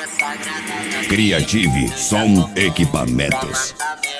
Creative Som Equipamentos.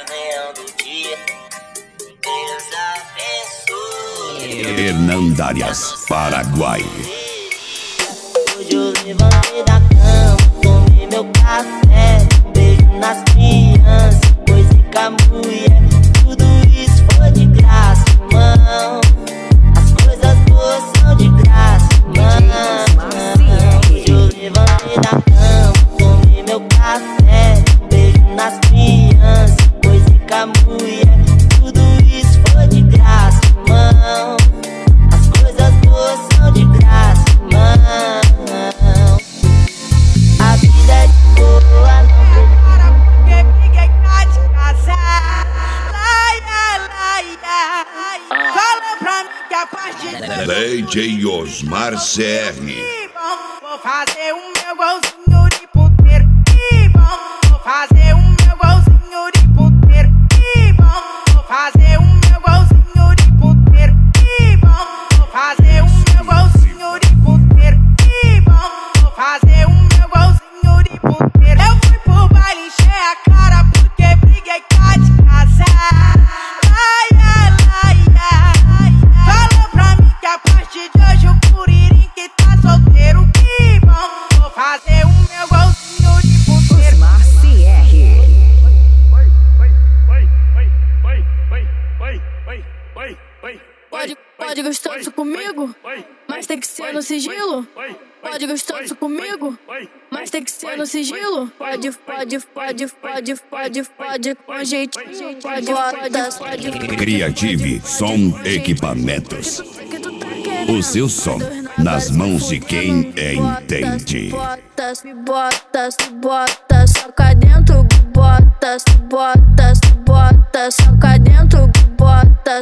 Hernandarias, Paraguai. Hoje eu levantei da cama, tomei meu café, beijo nas crianças, música, mulher, tudo isso foi de graça, irmão. As coisas boas são de graça, irmão. Hoje eu levantei da cama, tomei meu café, beijo nas crianças, música, mulher, tudo isso foi de graça, irmão. As coisas boas são de graça, irmão. A vida é de boa, não tem cara, porque briguei tá de casar. Laia. Fala pra mim que a partir de DJ Osmar CR. que bom, vou fazer o meu golzinho de puteiro. Que bom, vou fazer o meu golzinho de puteiro. Que bom, vou fazer o meu golzinho de puteiro. Que bom, vou fazer o meu golzinho de puteiro. Que bom, vou fazer o meu golzinho de puteiro. Eu fui pro baile, encher a cara porque briguei tá de casar. Laia. Fala pra mim que a partir de hoje o Curirim que tá solteiro. Que bom, vou fazer o meu golzinho de puteiro. Osmar CR. Pode gostoso comigo, mas tem que ser no sigilo. Pode gostoso comigo, mas tem que ser no sigilo. Pode com jeitinho. Pode. Creative Som Equipamentos. O seu som nas mãos de quem entende. Bota, soca dentro, bota, soca dentro, bota,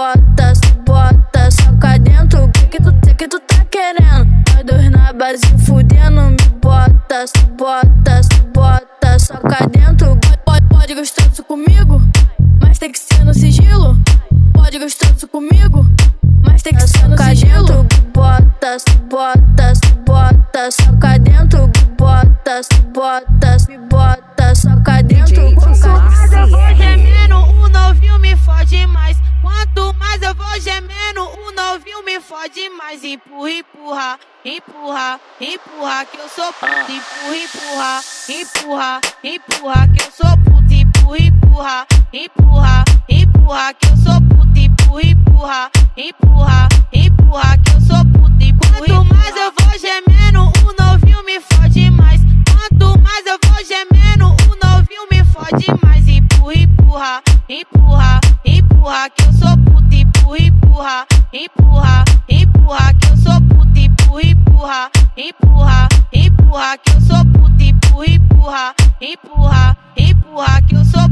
soca dentro. Que tu tá querendo? Nós dois na base fudendo, me bota, soca dentro. Pode gostoso comigo, mas tem que ser no sigilo. Pode gostoso comigo, mas tem que ser no sigilo. Bota, soca dentro, bota, soca dentro. Quanto mais eu vou gemendo, o novinho me fode mais. Quanto mais eu vou gemendo, o novinho me fode mais. Empurra, que eu sou puta. Empurra, que eu sou puta. Empurra, que eu sou puta. Empurra, que eu sou puta. Quanto mais eu vou gemendo, o novinho me fode mais. Quanto mais eu vou gemendo, o novinho me fode mais. Empurra, que eu sou puta. Empurra, que eu sou puta. Empurra, que eu sou puta. Empurra, que eu sou